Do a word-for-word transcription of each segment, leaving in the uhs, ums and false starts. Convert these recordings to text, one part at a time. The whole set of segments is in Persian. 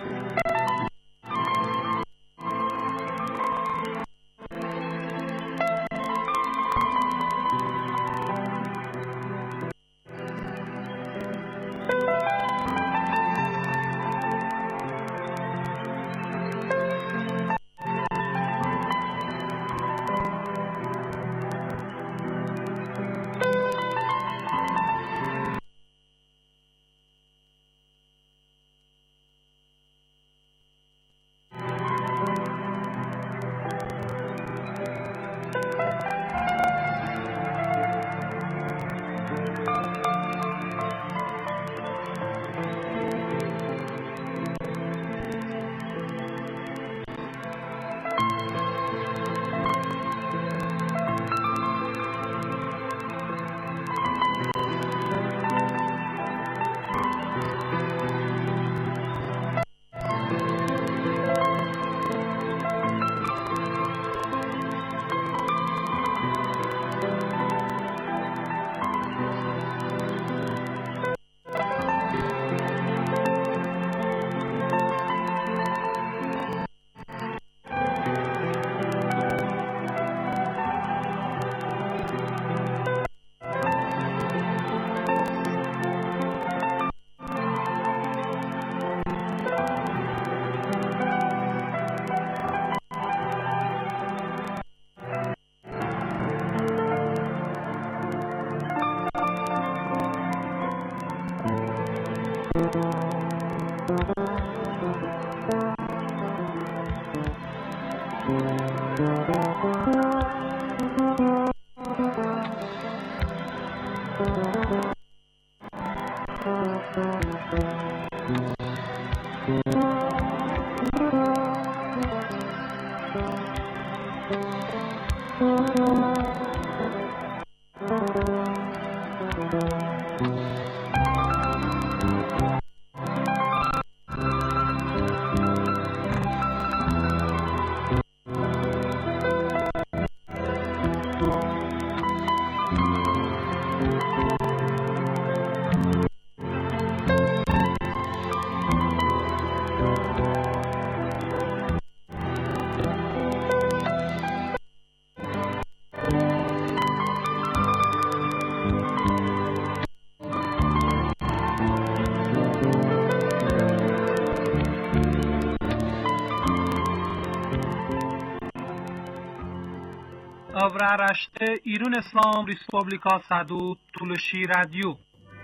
Avraaraște İran İslam Respublika Sadut Tuluşi Radyo.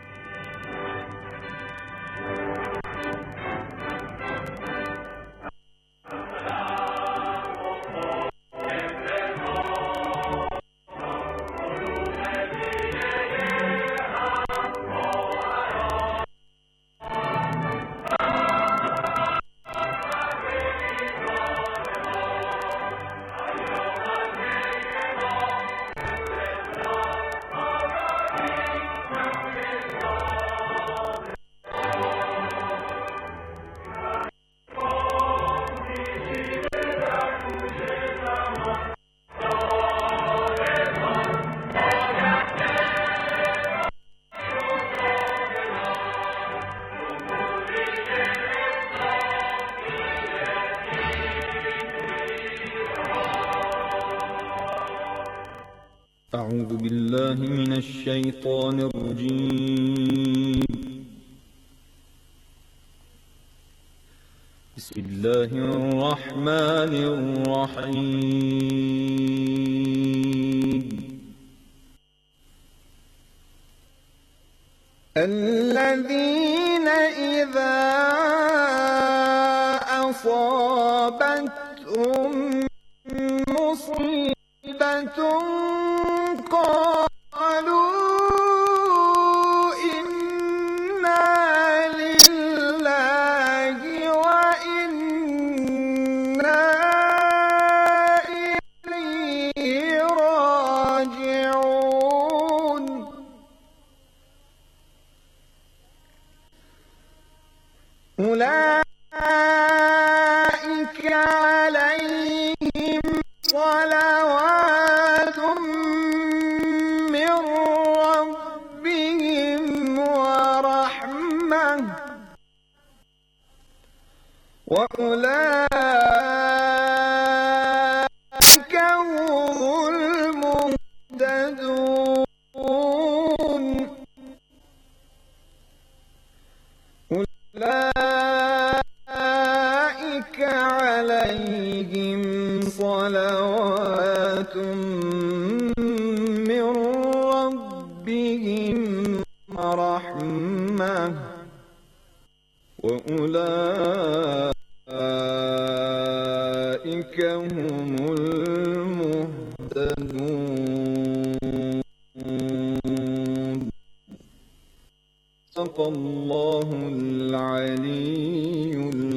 أعوذ بالله من الشيطان الرجيم. بسم الله الرحمن الرحيم. الذين إذا أصابتهم مصيبة قالوا إنا لله وإنا إليه راجعون. أولئك عليهم صلوات من ربهم ورحمة وأولئك هم المهتدون أولئك عليهم صلوات من ربهم ورحمة وأولئك هم المهتدون. صدق الله العلي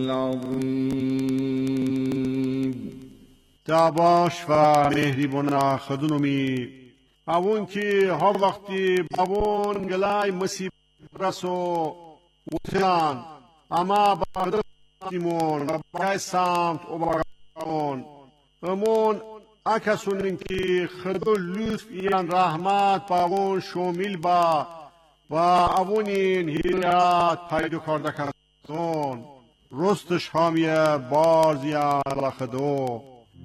العظيم. دعواش و مهریبونا خدونومی اون که ها وقتی باون گلای مصیبت رسو وطن اما بعد دیمون و برای سمت و برگون امون اکسونین که خدو لطف ایان رحمت باون شامل با و اونین هیات پیدا کرده کردن رستش همیه بارزیان لخدو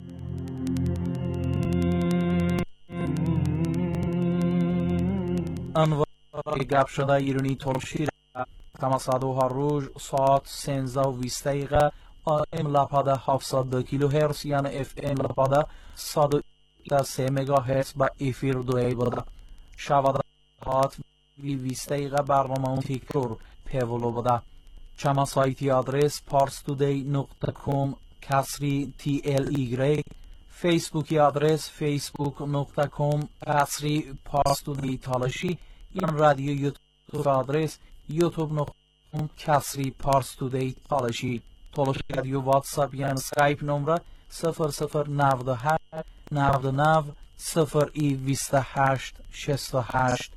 انواع گپ شده ایرانی ترشی تماسادو ها روز ساعت سنزده و بیست دقیقه ام لپاده هفتصد و دو کیلو هرتز یعنی اف ام لپاده صد و سه مگا هرتز با افیر دو ای بوده شود هات وی بیست دقیقه برنامه اون تکرار پیولو بوده چما سایتی آدرس پارس تودی نقطه کام کسری تی ال ایگری فیسبوکی آدرس فیسبوک نقطه کام کسری پارس تودی تالشی یا رادیو یوتیوب آدرس یوتیوب نقطه کام کسری پارس تودی تالشی تالشی رادیو واتساپ یا سکایپ نمره صفر صفر نود و هشت نود و نه صفر ای بیست و هشت شصت و هشت.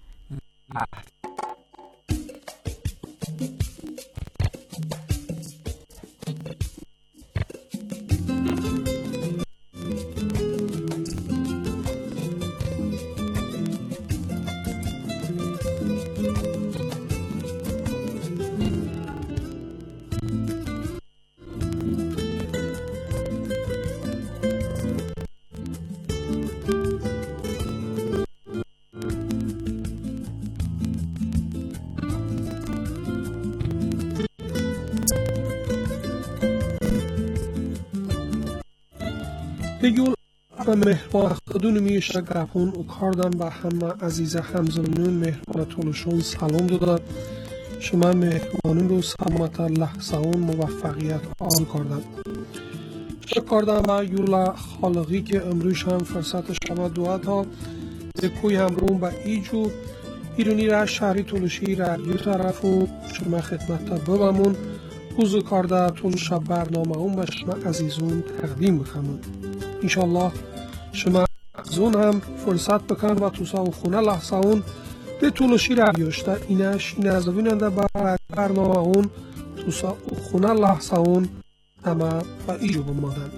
بگول و مهربان خودون میشه گپون و کاردم به همه عزیز همزمانون مهربان طولشون سلام دادم شما مهربانون رو سلامت لحظه اون موفقیت آن کردم شکر کردم به یولا خالقی که امروز هم فرصت شما دوات ها به کوی همرون به ایجو ایرونی را شهری طولشی رادیو طرف و شما خدمت ببمون حضور کرده طول شب برنامه اون به شما عزیزون تقدیم بخمون انشالله شما زون هم فرصت بکن و توسا و خونه لحظه اون به طولشی رادیوش در اینش این از بیننده با برنامه اون توسا و خونه لحظه اون اما و ایجو بمادن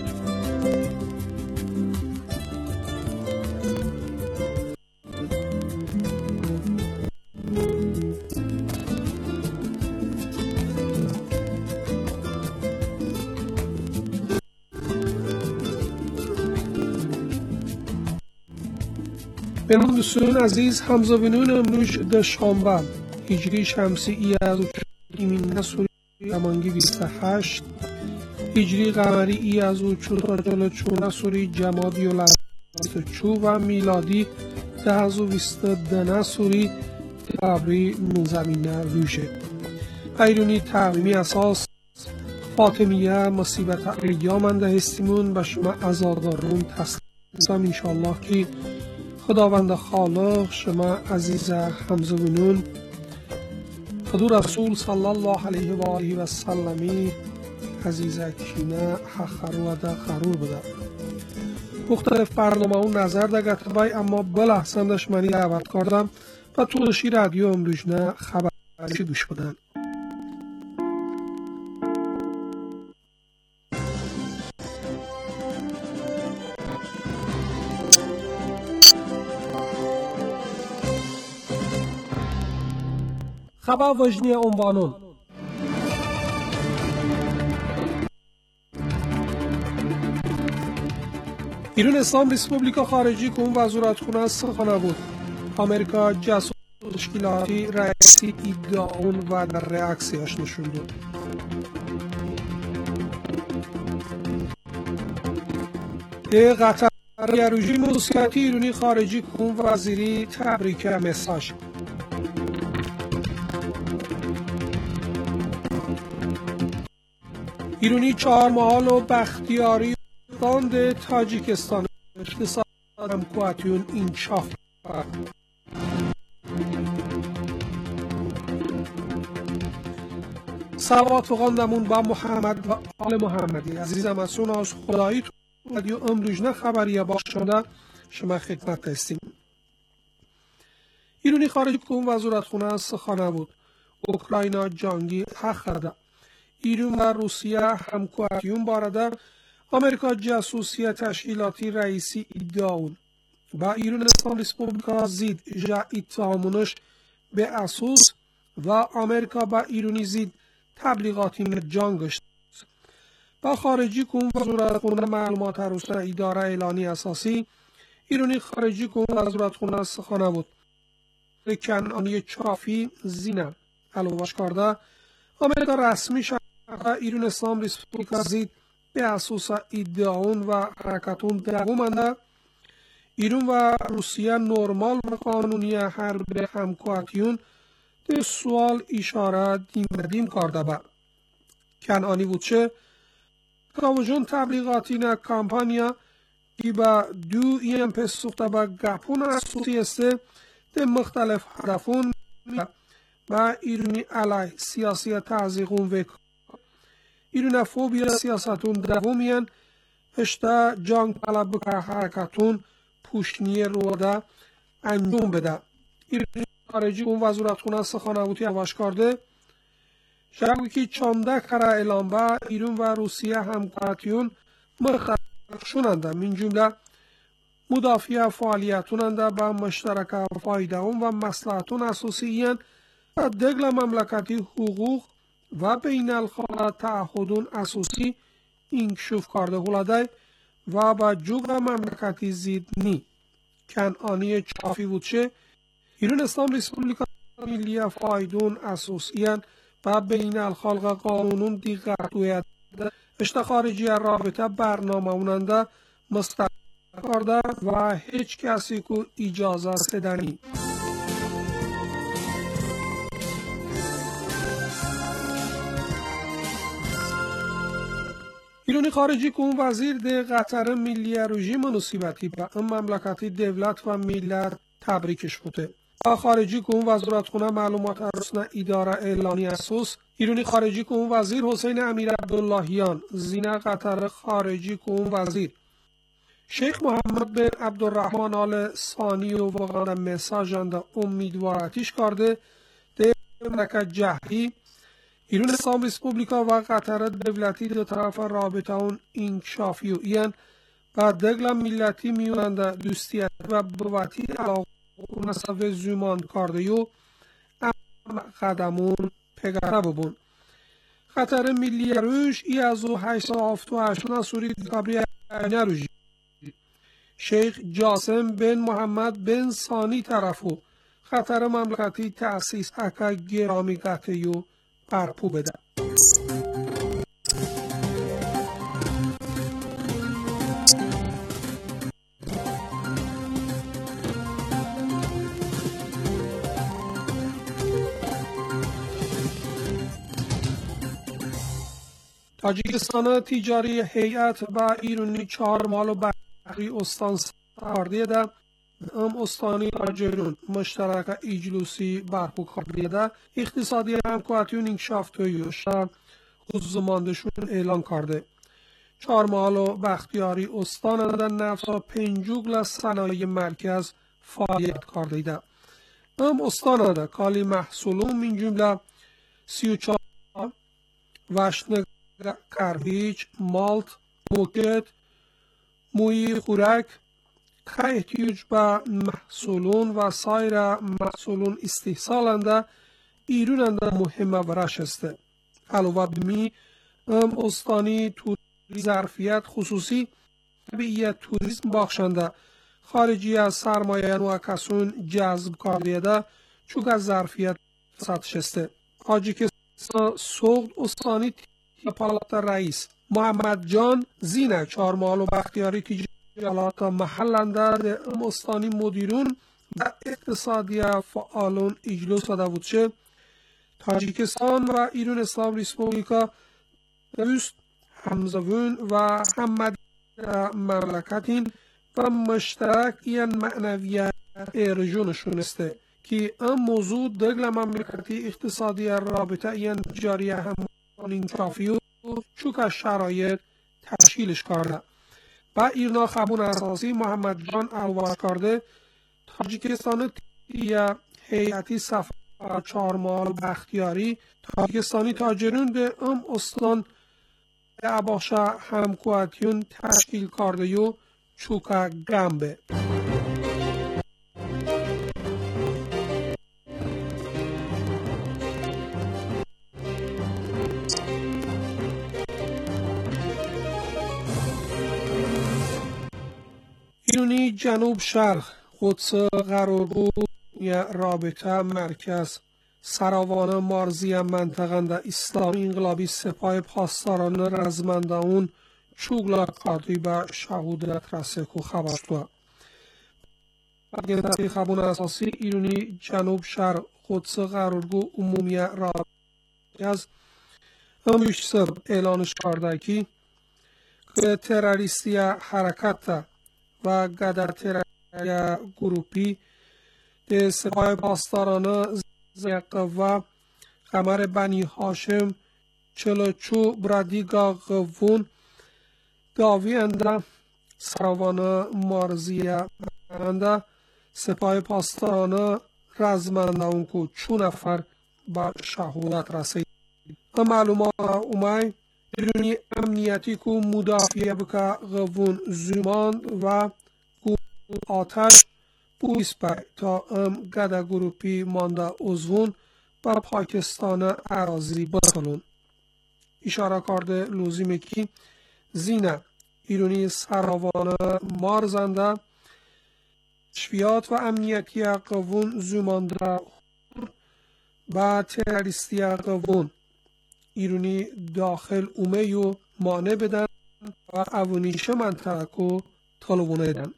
بنام دوستان عزیز همزبانان امروز در شنبه هجری شمسی ای از ایمین سوری امانگی بیست و هشت هجری قمری ای از چوتاجال چون سوری جمادی و لرزت چو و میلادی ده از و بیست دنه سوری تبری زمینه روشه ایرونی تقویمی اساس فاطمیه مصیبت ایامنده هستیمون به شما ازادارون تسلیم انشالله که خداوند خالق شما عزیز همزبانون خدو رسول صلی الله علیه و آله و سلمی عزیز کینه حخرو و ده خرور بده مختلف برنامه اون نظر ده گتبای اما بلحسندش منی عوض کردم و طولشی رادیو امروزنه خبرشی گوش بدن خبر وجنی عنوانون ایران اسلام ریسپوبلیکا خارجی کن وزارتخونه سخنه بود. آمریکا جاسوس تشکیلاتی رئیسی ادعا اون و در reaksiyаш نشون داد. قطر رژیم روسیاتی ایرانی خارجی کن وزیری تبریک مساج. ایرانی چهار محال و بختیاری باند تاجیکستان اقتصاد همکواتیون انکشاف کرد. صلوات بخواندمون با محمد و آل محمدی. عزیزم از سون از خدایی تو رادیو امروژنه خبریه باش شده شما خدمت هستیم. ایرانی خارجی کن وزارتخونه سخنه بود. اوکراینا جنگی حق کرده. ایران و روسیه همکواتیون بارده آمریکا جاسوسی تشکیلاتی رئیسی ادعاون با ایران اسلام ریسپوبلیکا زید جا اتهامونش به اساس و آمریکا با ایرانی زید تبلیغاتی جنگش با خارجی کن وزارتخونه معلومات روسیه اداره اعلانی اساسی ایرانی خارجی کن وزارتخونه سخنه بود. کنعانی چافی زینه علاوه‌اش کرده آمریکا رسمی شده ایران اسلام ریسپوبلیکا زید به اساس ادعاون و حرکتون دوامنده ایران و روسیه نرمال و قانونی حرب همکواتیون به سوال اشاره دیم دیم کرده با کنعانی بود چه کامجون تبلیغاتی نه کامپانیا که با دو ایم پس سخته با گپون اساسی است ده مختلف هدفون و ایرانی علی سیاسی تعزیقون و ایران فوبیا سیاستون دوامین اشتا جنگ طلب که حرکتون پوشنی رو ده انجام بده. ایران خارجی کن وزارتخونه سخنه بودی عواش کرده شبی که چانده کره اعلام با ایران و روسیه همکواتیون مختلف شوننده من جمله مدافع فعالیتوننده با مشترک فایده و مصلحتون اساسیین و دگل مملکتی حقوق و بین الخلا تعهدون اساسی انکشاف کرده گلاده و با جوگ مملکتی زید نی کنعانی چافی بود چه ایران اسلام ریسپوبلیکا ملی فایدون اساسیان و بین الخلق قانونون دیگر توید اشت خارجی رابطه برنامه اوننده مستقل کرده و هیچ کسی که اجازه سدنی ایرانی خارجی کن وزیر ده قطر ملی رژیم نصیبتی به ام مملکتی دولت و ملت تبریکش بوده. با خارجی کن وزارتخونه معلومات رسانه اداره اعلانی اساس ایرانی خارجی کن وزیر حسین امیر عبداللهیان زینه قطر خارجی کن وزیر شیخ محمد بن عبدالرحمن آل ثانی و واقعا مساجند امیدوارتیش کرده ده مملکت جهری ایران اسلام ریسپوبلیکا و قطر دولتی دو طرف رابطه اون انکشافی و این و دگل ملتی میوننده دوستیت و بواتی علاقه و نصف زمان کرده و ام قدمون پگره ببون. قطر ملی روش ای از او هشت هفت و هشت نسوری دکابری نروژی شیخ جاسم بن محمد بن ثانی طرفو قطر مملکتی تأسیس اکا گرامی قطعیو برپو بده. تاجیکستان تجاری هیئت با ایرانی چهار مال و بحری استان سپارده ده ام استانی تاجرون مشترک اجلوسی برپو کرده ده اقتصادی همکواتیون انکشاف تویوشا خودزماندشون اعلان کرده چهار مال و بختیاری استان ده نفس و پنجوگل صنایع مرکز فعالیت کرده ده ام استان ده کالی محصولون من جمله سی و چهار وشن کرهیچ مالت موکت موی خورک که احتیاج به محصولون و سایر محصولون استحصالنده ایروننده مهمه برش است. علاوه بمی ام استانی توری ظرفیت خصوصی tabiiyat turizm baxşanda xarici sarmayanı ve kasun cazb kardiyada çuk az zarfiyat satış este. Tacikistan Soğd Ustani Palatı Reis محمد جان زینه چهارمال و بختیاری تجارت محلنده ام استانی مدیرون و اقتصادی فعالون اجلاس داده بود چه تاجیکستان و ایران اسلام ریسپوبلیکا دوست همزبون و هممد مملکتین و مشترک این معنویت ارجونشون است که ام موضوع دگل مملکتی اقتصادی رابطه این جاری همانین کافیو چوک شرایط تشکیلش کرده و ایرنا خبون اساسی محمد جان الواز کرده تاجیکستان یا هیئتی سفر چهارمال بختیاری تاجیکستانی تاجرون به ام استان عباشا همکواتیون تشکیل کرده یو چوکا گمبه ایرانی جنوب شرق قدس قرارگاه یا رابطه مرکز سراوان مارزی منطقه اسلامی انقلابی سپاه پاسداران رزمندان چوگلا کادری به شهودت رسیکو خبر شد. بگنده خبون اساسی ایرانی جنوب شرق قدس قرارگاه عمومی رابطه از همیش سب اعلانش کرده که تروریستی حرکت و گدر تریا گروپی ده سپاه پاسداران زیقه و قمر بنی هاشم چلوچو برادیگا غوون داوی انده سراوان مارزیه انده سپاه پاسداران رزمندان کو چو نفر با شهودت رسید معلومات اومای ایرانی امنیتی کو مدافعه بکا غوون زمان و آتش پولیس بای تا ام گده گروپی مانده ازون با پاکستان اراضی بخلون اشاره کرده لوزیمه که زینه ایرانی سراوان مارزنده شفیات و امنیتی قوون زمانده و تروریستی قوون ایرانی داخل اومه و مانع بدن و اوونیش منطقه کو طلبونه دن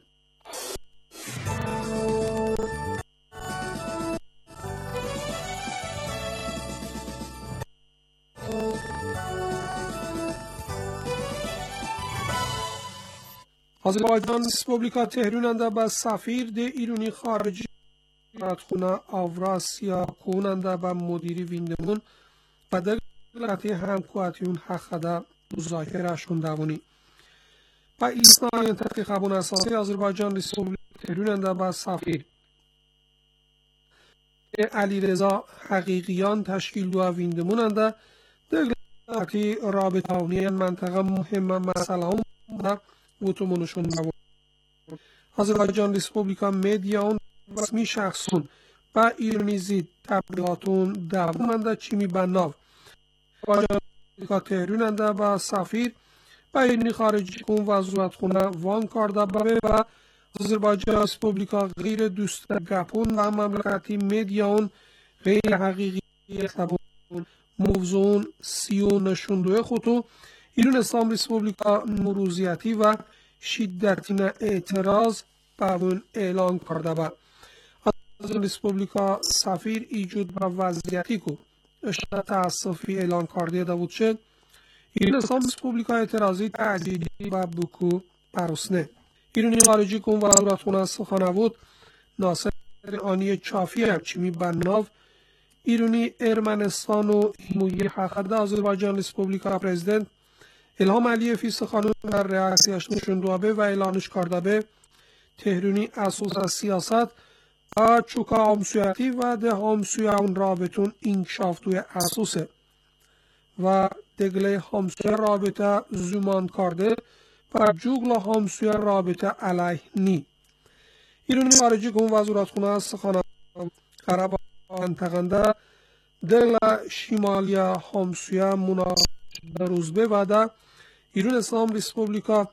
آذربایجان ریسپوبلیکا تهراننده با سفیر ده ایرانی خارجی خونه آوراسیا کننده با مدیری ویندمون و دلتی همکواتیون حقده مذاکرهشون دوانی و ایسنا انتخابون اساسی آذربایجان ریسپوبلیکا تهراننده با سفیر علیرضا حقیقیان تشکیل دو ویندموننده دلتی رابطانی منطقه مهم مسئله هم وتومونشون نبود. آذربایجان ریسپوبلیکا مدیاون رسمی شخصون و ایرانی زید تبلیغاتون دوامنده چیمی بناو آذربایجان ریسپوبلیکا تهراننده و سفیر و ایرانی خارجی کن وزارت خونه وان کرده ببه و آذربایجان ریسپوبلیکا غیر دوست گپون و مملکتی مدیاون غیر حقیقی سبون موضوعون سیو نشوندوه خودو ایران اسلام ریسپوبلیکا مروزیتی و شدتین اعتراض به اون اعلان کرده با از ریسپوبلیکا سفیر ایجود به وضعیتی که اشتراط تاسفی اعلان کرده بود شد ایران اسلام ریسپوبلیکا اعتراضی تعدیدی و بکو پروسنه ایرانی خارجی کن و وزارت خونه سخنه بود ناصر آنی چافی همچیمی بناو ایرانی ارمنستان و حمایه حقده آذربایجان ریسپوبلیکا پرزیدنت الهام علیفی سخنان در ریاکسیش نشون دوابه و اعلانش کرده به تهرانی اساس سیاست و چوکا همسویتی و ده همسوی اون رابطون انکشاف توی اساسه و دگله همسوی رابطه زمان کرده و جوگل همسوی رابطه علیه نی ایرانی خارجی کن وزارت خونه سخنان قرب منطقنده دل شمالی همسوی مناسب روزبه و ده ایران اسلام ریسپوبلیکا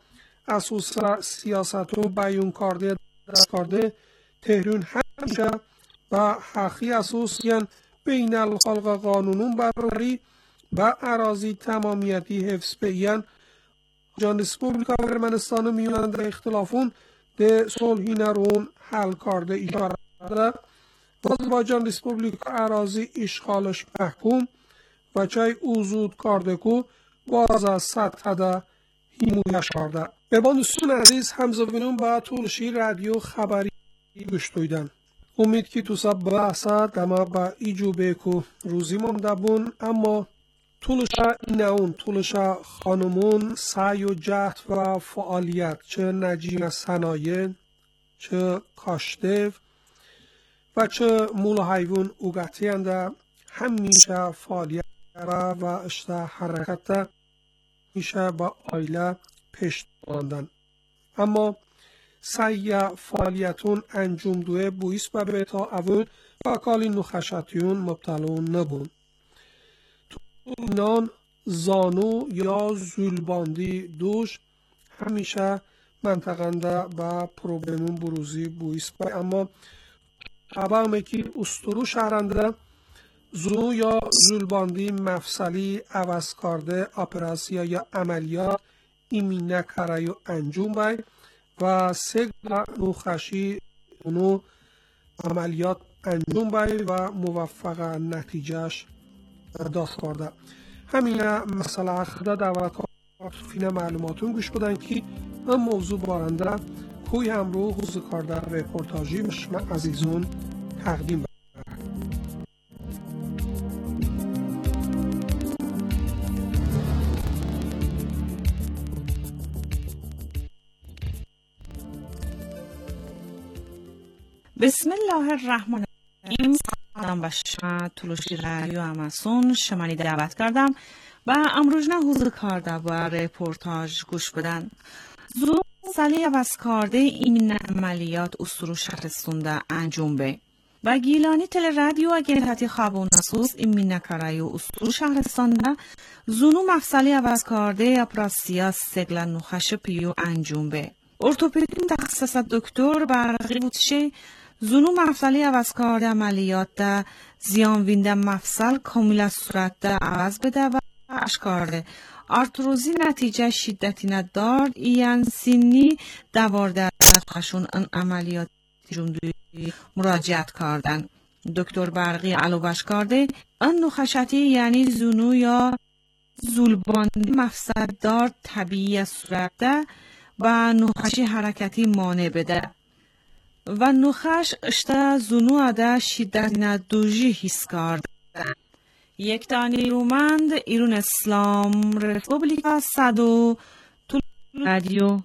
اساس سیاست و بیان کرده دست کرده تهران همیشه و حقی اساسیان بین الخلق قانونون براری و اراضی تمامیتی حفظ بیان جان رسپوبلیکا ارمنستان میان در اختلافون ده صلحی نرون حل کرده اشاره کرده و آذربایجان رسپوبلیکا اراضی اشغالش محکوم و چای اوزود کرده که باز از سطح ده هیمویش کرده. به دوستان عزیز همزبینون با تولشی رادیو خبری گوش دویدن. امید که تو سب بحثا دما با ایجوبه که روزی مونده بون اما تولشا ایناون تولشا خانمون سعی و جهد و فعالیت چه نجیم صنایع چه کاشته و چه مول حیوان اوگتینده همیشه فعالیت و اشته حرکت میشه با آیله پیش ماندن اما سعی فعالیتون انجام دوه بویس و به تا اول و کالی نخشتیون مبتلون نبون اینان زانو یا زولباندی دوش همیشه منطقنده با پروبلمون بروزی بویس و اما شبه که استرو شهرنده زانو یا زولباندی مفصلی عوض کرده اپراسیا یا عملیات ایمینه کرایو انجام بای و سه نوخشی اونو عملیات انجام بای و موفق نتیجهش دست کرده همینه مسئله خدا دعوت فین معلوماتون گوش بدن که هم موضوع بارنده کوی همرو حوز کرده رپورتاجی مشم عزیزون تقدیم بای. بسم الله الرحمن الرحیم. سلام و شما تولشی رادیو اماسون شمانی دعوت کردم و امروز نه حوزه کرده و رپورتاج گوش بدن. زو سالی عوض کرده این عملیات استرو شهرستونده انجام به و گیلانی تل رادیو اگنتاتی خوابون نسوس این مینکرایو استرو شهرستانده زونو مفصلی عوض کرده اپراسیا سگل نخش پیو انجام به ارتوپدین تخصص دکتر برقی بودشه زونو مفصلی عوض کرده عملیات ده زیان وینده مفصل کاملا صورت ده عوض بده و اش کرده آرتروزی نتیجه شدتی ندارد این سینی دوارده خشون ان عملیات جوندوی مراجعت کردن. دکتر برقی علاوهش کرده ان نخشتی یعنی زونو یا زولباندی مفصل دار طبیعی صورت ده و نخشی حرکتی مانع بده و نخش اشته زونو اده شدت ندوژی حس کرده. یک دانی رومند ایرون اسلام رپوبلیکا صدو تول رادیو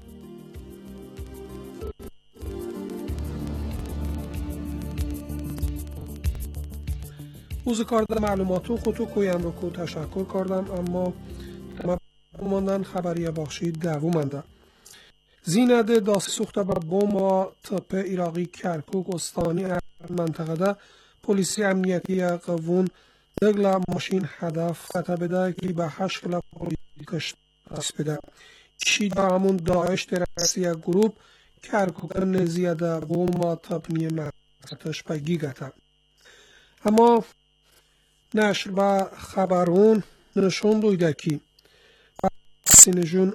اوز کارده معلوماتو خودتو کویم رو که تشکر کردم اما ماندن خبری بخشی دوومنده زینده داسی سوخته با بوم و تپ ایراقی کرکوک استانی منطقه ده پلیسی امنیتی قوون دگلا ماشین هدف قطع بده که به هشت پولیس دست بده چی دا همون داعش درسی گروپ کرکوک نزیده بوم و تپنی مرتش بگی گته اما نشر و خبرون نشون دویده که سینجون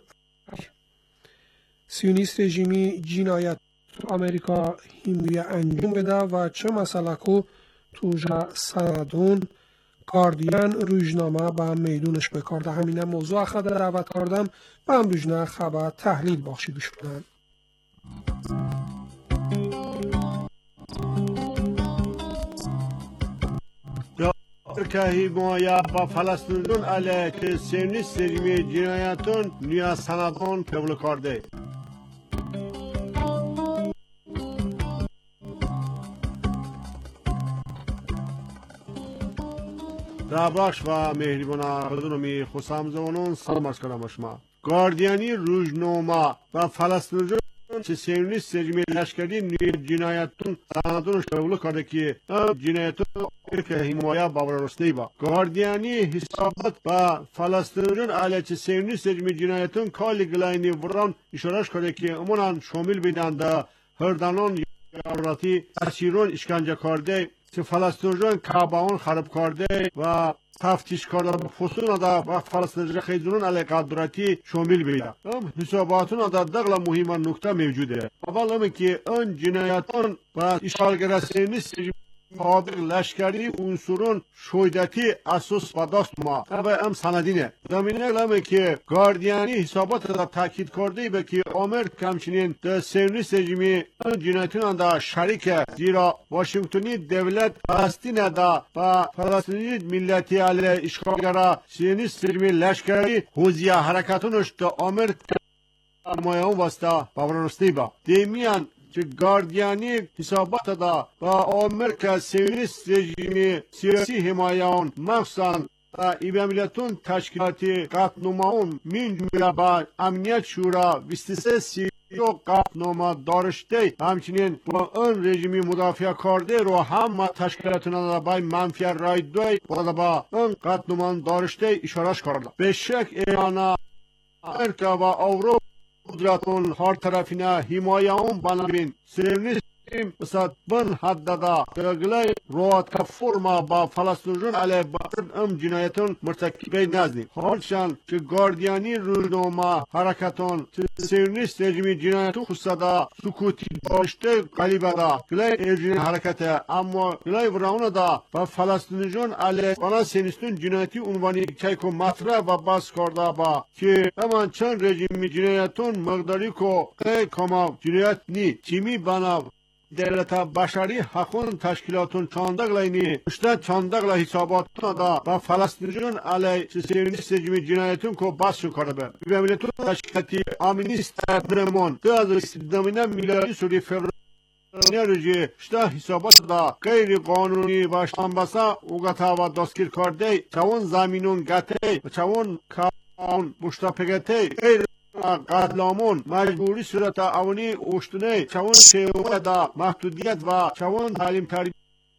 سیونیست رژیمی جنایت امریکا هیموی انجام بده و چه مسئله که توجه سندون گاردین روزنامه به میدونش بکارده همینه موضوع اخر دعوت کردم و هم روزنامه خبر تحلیل بخشی گوش بدن. Türkiye moya ba Falastin'in aleyhte Siyonist rejimi cinayetun dünya sanatın kabul kardı. رابش و مهربان خودمی خسام زمانون سلام عرض کنم شما. گاردینی روزنامه و فلسطینیان چه سیونیست رژیم لشکری نیروی جنایتون سندونش قبول کرده که جنایتون که حمایه باورسته با گاردیانی حسابات با فلسطینیان علیه چه سیونیست رژیم جنایتون کالی گلاینی وران اشارش کرده که امونان شامل بیدن در هردانان یاراتی اسیرون اشکنجه کرده که فلسطینیان کعبه‌ان خراب کرده و تفتیش کرده به فصول دا و فلسطینی خیزونون علیه قدرتی شامل بیده. ام حساباتون دا دقل مهم نکته موجوده. اول همه که این جنایتان و اشغالگر سیونیست سابق لشکری عنصرون شویدتی اساس و دست ما و ام سندینه زمینه لامه که گاردیانی حسابات دا تاکید کرده به که آمریکا همچنین در سیونیست رژیمی جنایتون دا شریکه زیرا واشنگتنی دولت فلسطین دا و فلسطینی ملتی علیه اشغالگر سیونیست رژیمی لشکری حوزی حرکتونش دا آمریکا مایان واسطه باورسته با دیمیان که گاردیانی حسابات دا و آمریکا سیونیست رژیم سیاسی حمایان مخصوصا و ایبامیلتون تشکیلاتی قطعنامه‌ون من جمله با امنیت شورا بیست و سه سی و قطعنامه داشته همچنین با اون رژیمی مدافع کرده رو هم تشکیلاتون دا با منفی رای دوی و با اون قطعنامه داشته اشارش کرده به شک ایران امریکا و اروپا قدرتون هر طرفینه حمایه اون بنابین سیونیست مثلا بن حد دا گلای روات که فرما با فلسطینیان علیه با ام جنایتون مرتکبه نزدیم هرچند که گاردیانی روزنامه حرکتون سیونیست رژیم جنایتون خصدا سکوتی داشته قلیبه دا گلای ارجین حرکته اما گلای وراونه دا و فلسطینیان علیه بنا سیونیستون جنایتی عنوانی که مطرح و بس کرده با که امان چند رژیم جنایتون مقداری که که کما جنایت نی چیمی بنا دولت بشری حقون تشکیلاتون چاندق لینی اشته چاندق لی حساباتون دا و فلسطینیان علی سیونیست رژیم جنایتون که بس شو کرده به بیامیلتون تشکیلاتی آمینیست درمان دو از استدامینه میلادی سوری فبرانی رژی اشته حسابات دا غیر قانونی و شنبسه اوگتا و دستگیر کرده چون زمینون گته و چون کون مشتاپگته غیر قتلامون مجبوری صورت اونی اشتنه چون شیوه دا محدودیت و چون تعلیم تربیت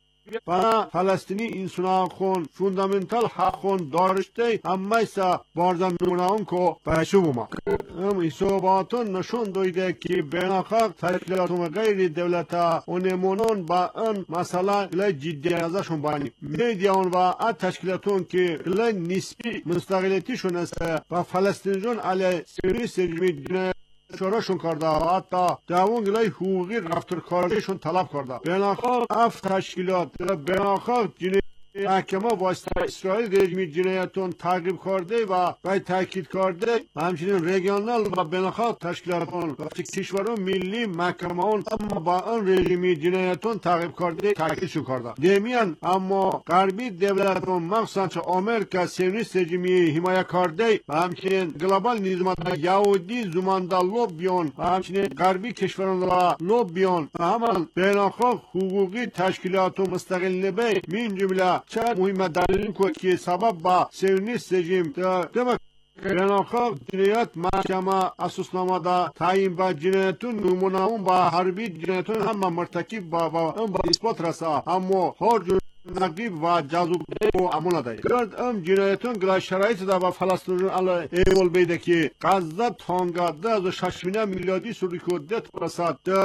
بنا فلسطینی انسان خون فوندامنتال حق خون داشته همه ایسا بارزن نمونهون که بحشو بوما هم حساباتون نشون دویده که بیناخاق تشکیلاتون غیر دولتا و نمونون با این مسئله گلی جدی ازشون بانی میدیان و ات تشکیلاتون که گلی نسبی مستقلیتیشون است و فلسطینیون علی سیونیست رژیم جنایت شوراشون کرده و حتی دوون گلای حقوقی رفتار کاریشون طلب کرده بناخواه اف تشکیلات بناخواه جنایت محکمه واسطه اسرائیل رژیم جنایتون تعقیب کرده و باید تاکید کرده همچنین ریگیونال و بناخواه تشکیلاتون و کشورون ملی محکمه اون اما با اون رژیم جنایتون تعقیب کرده تاکیدشون کرده دیمیان اما غربی دولتون مخصوصا چه آمریکا سیونیست رژیمی حمایه کرده و همچنین گلوبال نظامت یهودی زمانده لوبیون و همچنین غربی کشوران را لوبیون و همان بناخواه حقوقی تشکیلاتون مستقل نبه من جمله چند مهم دلیل که سبب با سیونیست رژیم دمک بناخواه جنایت محکمه اساسنامه دا تعیین با جنایتون نمونه اون با حربی جنایتون هم مرتکب با با اون با اثبات رسا اما هر جور نقیب و جذوب و امونه دهی گرد ام جنایتون گلای شرایط دا با فلسطینیون علی ایول بیده که غزه تانگا ده از ششمینه میلادی سوری که دت پرساد ده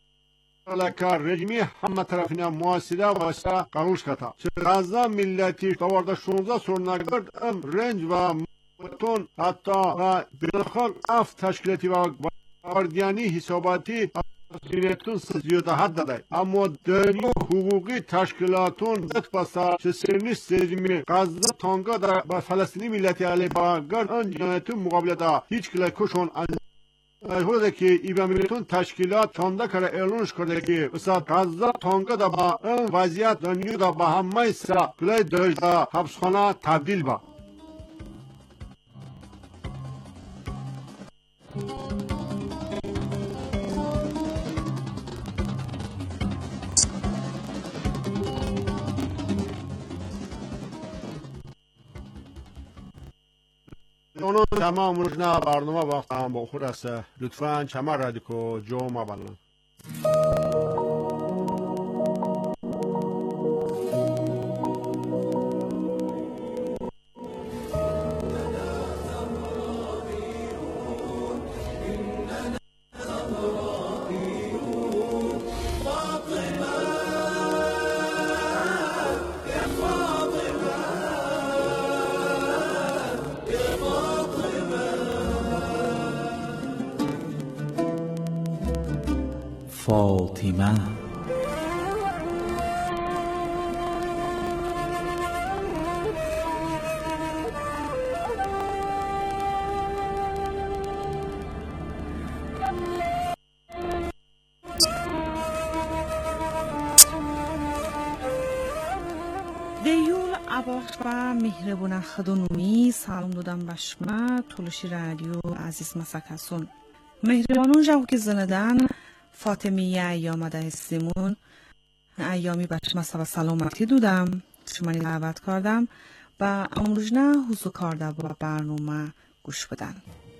لکه رژیمی همه طرفینه معاصره واسه قبولش کتا غزه ملتی دوارده شونزده سرنگرد ام رنج و متون حتی و بلخواه اف تشکیلاتی و گاردیانی حساباتی سینتون زیاده حد داده اما دریا حقوقی تشکیلاتون دت بسا چه سیونیست رژیم غزه تانگا در با فلسطینی ملتی علیه با گرد آن جنایتون مقابله دا هیچ کلکوشون هوده که ایبامیلتون تشکیلات چانده کره اعلانش کرده که مثلا غزه تانگا دا با این وضعیت دنیو دا با همه سا گلای داشته حبسخانه تبدیل با اونو تمام روزنا برنامه وقت هم با خود است. لطفاً چمر رادیکو جو ما بلن. فاطمه دیول اباخت و مهربون خدونومی سلام دادم بشما تولشی رادیو عزیز مسکسون مهربانون جاو که زندن فاطمیه ایامده استیمون ایامی بشما سبا سلامتی دودم شمانی دعوت کردم و امروزنه حضور کرده با برنامه گوش بدن.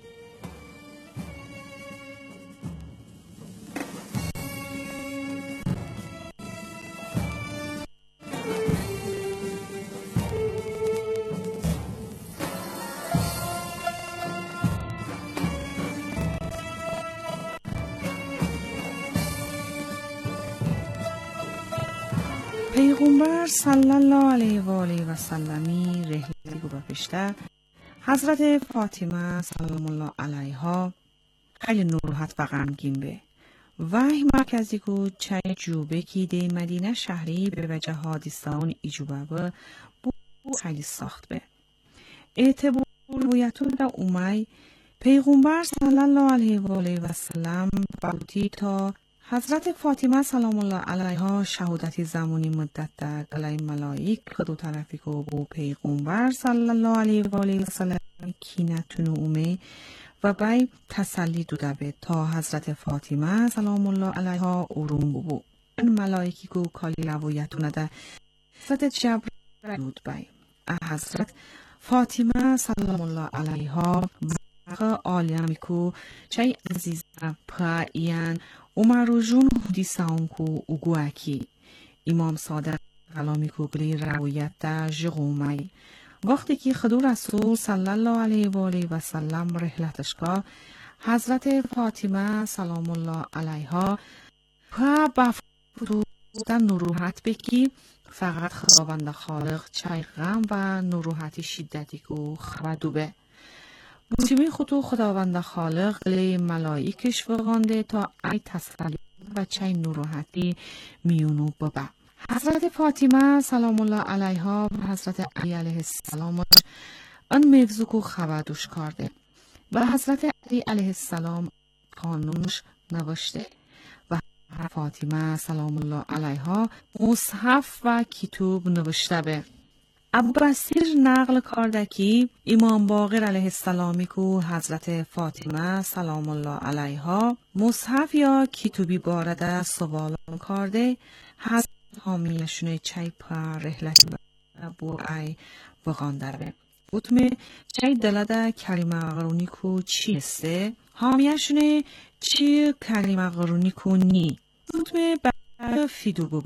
پیغمبر صلی الله علیه و آله و سلمی رحلتی گو بپشته حضرت فاطمه سلام الله علیها خیلی نوروحت و غمگین به وحی مرکزی گو چای جوبه کی دی مدینه شهری به وجه حادثان ایجوبه به بو خیلی ساخت به اعتبار رویتون دا اومی پیغمبر صلی الله علیه و آله و سلم بودی تا حضرت فاطمه سلام الله علیها شهادتی زمانی مدت در علی ملائک خدو طرفی که بو پیغمبر صلی الله علیه و آله و سلم کینتون اومه و بای تسلی دوده به تا حضرت فاطمه سلام الله علیها اروم بو این ملائکی که کالی لویتونه ده حضرت جبرائیل دود بای حضرت فاطمه سلام الله علیها بقا آلیمی که چای عزیز پایین عمر جون دیسان کو اوگواکی امام صادق کلامی کو گلی روایت دا جغومی وقتی که خدو رسول صلی الله علیه و آله و سلم رحلتش کا حضرت فاطمه سلام الله علیها پا بفروزن نروحت بکی فقط خداوند خالق چای غم و نروحتی شدتی کو خودوبه بوتیمی خودو خداوند خالق لی ملائکش فرغانده تا ای تسلی و چای نروحتی میونو ببا حضرت فاطمه سلام الله علیها و حضرت علی علیه السلام ان موضوع کو خودش کرده و حضرت علی علیه السلام قانونش نوشته و فاطمه سلام الله علیها مصحف و کتاب نوشته به ابو بصیر نقل کرده که امام باقر علیه السلامی که حضرت فاطمه سلام الله علیها مصحف یا کتابی بارده سوال کرده حضرت حامیشونه چای پر رحلتی بو ای بغانده به اتمه چای دلده کلمه غرونی که چی هسته حامیشونه چی کلمه غرونی که نی اتمه برای فیدو بو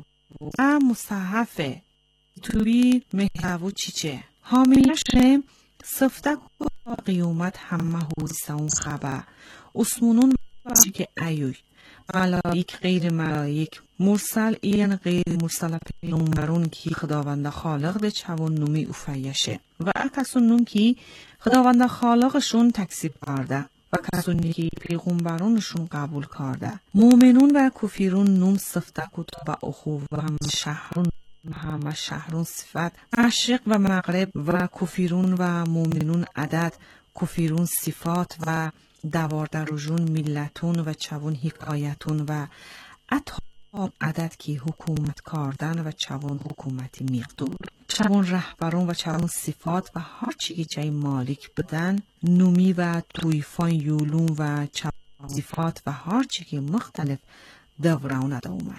مصحفه توی محتوا چیچه حامیشونه صفته قیومت همه حوزیسان خبه اسمونون باشی که ایوی ملائک غیر ملائک مرسل این غیر مرسل پیغمبرون کی خداوند خالق ده چون نومی افیشه و کسون نوم کی خداوند خالقشون تکذیب کرده و کسونی که پیغمبرونشون قبول کرده مومنون و کفیرون نوم صفته کتب اخو و هم شهرون همه شهرون صفت مشرق و مغرب و کفیرون و مومنون عدد کفیرون صفات و دوارده رجون ملتون و چون حکایتون و اطهاب عدد که حکومت کردن و چون حکومتی مقدور چون رهبرون و چون صفات و هر چیزی جای مالک بدن نومی و تویفان یولون و چون صفات و هر چیزی مختلف دوران دا اومد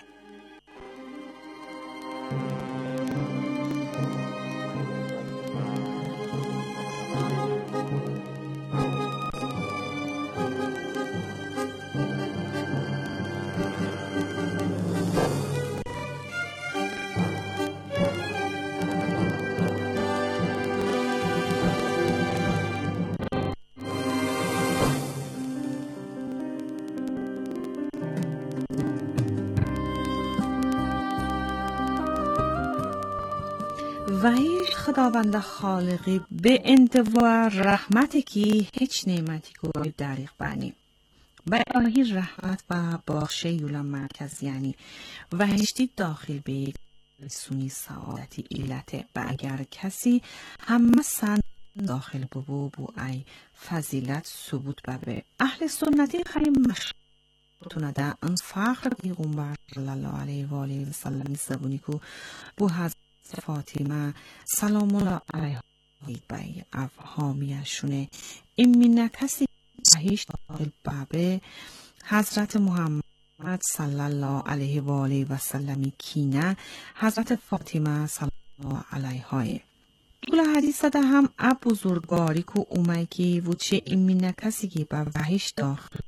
و هیچ خداوند خالقی به انتوا رحمتی که هیچ نعمتی که دریغ بانی و الهی رحمت و بخشه یولا مرکز یعنی و هشتی داخل به سونی سعادتی علته و اگر کسی همه سن داخل ببو بو ای فضیلت ثبوت ببه اهل سنتی خیلی مشروطونه ده ان فخر پیغمبر صلی الله علیه و آله و سلم زبونی کو بو حضرت فاطمه سلام الله علیها بای افهامیشونه این کسی هیچ داخل ببه حضرت محمد صلی الله علیه و آله و سلم کینه حضرت فاطمه صلی الله علیها طول حدیث ده هم اب بزرگاری که اومای که وچه ایمینه کسی که با وحیش داخل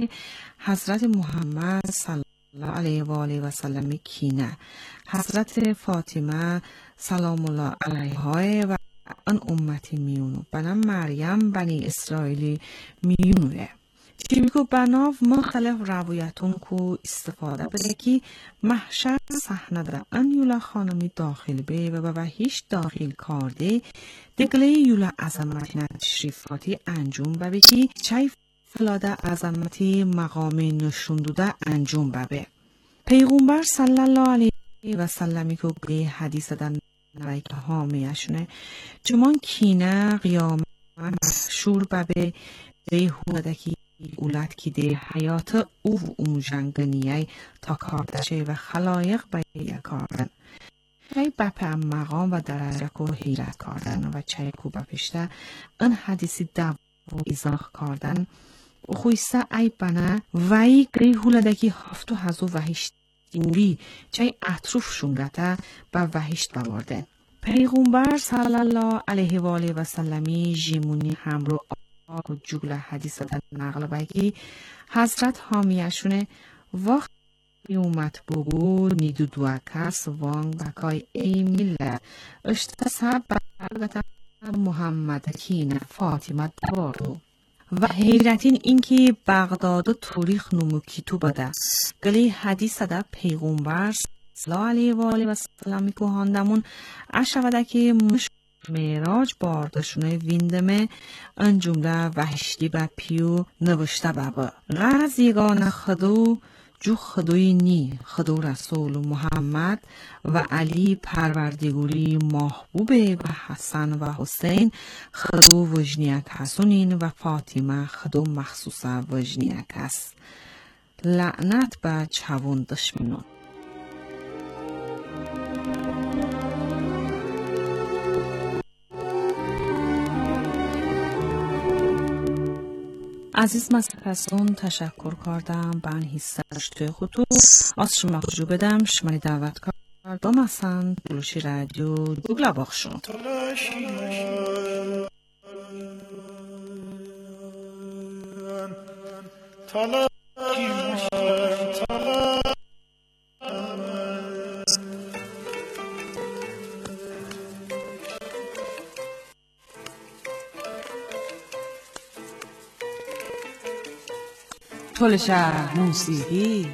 حضرت محمد صلی الله علیه و آله و سلم کینه حضرت فاطمه سلام الله علیها و ان امتی میونو بنا مریم بنی اسرائیلی میونوه چیمی که بناو مختلف روایتون که استفاده بده که محشر صحنه ده ان یولا خانمی داخل به و به هیچ داخل کرده دگله یولا عظمتی تشریفاتی انجام ببه که چای فلاده عظمتی مقام نشوندوده انجام ببه پیغمبر صلی الله علیه و سلمی که گلی حدیث دن نوی که حامیشونه جمان کینه قیام محشور ببه ریحوده که اولاد که ده حیات او و اون جنگنیه تا کاردشه و خلایق باید کردن چای بپه مقام و درجه که حیرت کردن و چای که بپشته ان حدیثی دو ایزاخ کردن و خویسته ای بنا وی ریحوده که هفتو هزو وحیشت اوری چای اطروف شونگته با وحیشت بواردن پیغمبر صلی الله علیه و آله و سلمی جیمونی همرو و جگل حدیث دن نقل بگی حضرت حامیشونه وقت اومد بگو نیدو دو کس وانگ بکای ای مله اشتساب برگت محمد کین فاطمه دواردو و حیرتین اینکه بغداد و تاریخ نموکی تو بده گلی حدیث ده پیغمبر صلی الله علیه و آله و سلمی که هاندمون اشوده که مش میراج باردشونه ویندمه ان جمله وحشتی با پیو نوشته بابا غرض یگان خدو جو خدوی نی خدو رسول محمد و علی پروردگوری محبوبه و حسن و حسین خدو وجنیک حسونین و فاطمه خدو مخصوصه وجنیک است لعنت به چوون دشمنون عزیز مستفسون تشکر کردم به این حصه رشته خودتو از شما خجو بدم شمانی دعوت کردم اصلا تلوشی رادیو دوگلا باخشون تلشه موسیقی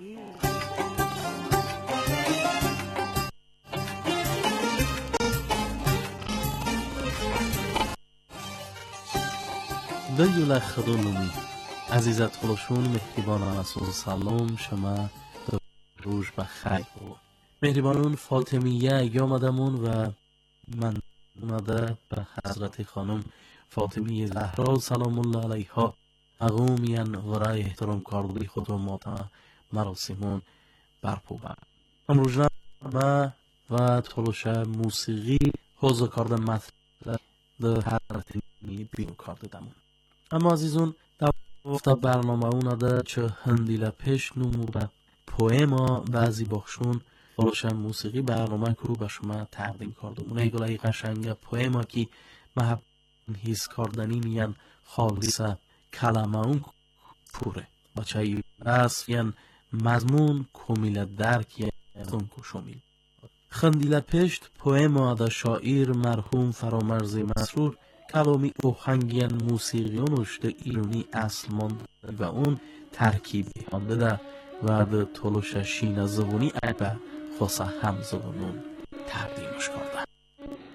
دویل خدونومی عزیزت خلوشون مهریبانان رسول سلام شما روز بخیر بود مهریبانون فاطمیه یا مدمون و من اومده به حضرت خانم فاطمیه زهرا سلام الله علیها اقومیان ورای احترام کردی خود و ماتا مراسمون برپو بر امروز ما و تلوشه موسیقی حوض کردن مطلب در حرارتی بیرون کرده دمون اما عزیزون در برنامه اون ده چه هندیل پیش نموده پویما بعضی بخشون تلوشه موسیقی برنامه که به شما تقدیم کرده اونه گلای قشنگه پویما که محب حس کردنی میان خالصه کلمه اون پوره با چایی رس یعن مضمون کمیل درک یعن شمیل خندیل پشت پویما دا شاعر مرحوم فرامرزی مسرور کلامی اوهنگیان موسیقیون اشته ایرانی اصل مانده و اون ترکیبی هانده ده و ده تلوش شین زبونی ایبه خوصه هم زبونون تقدیمش کرده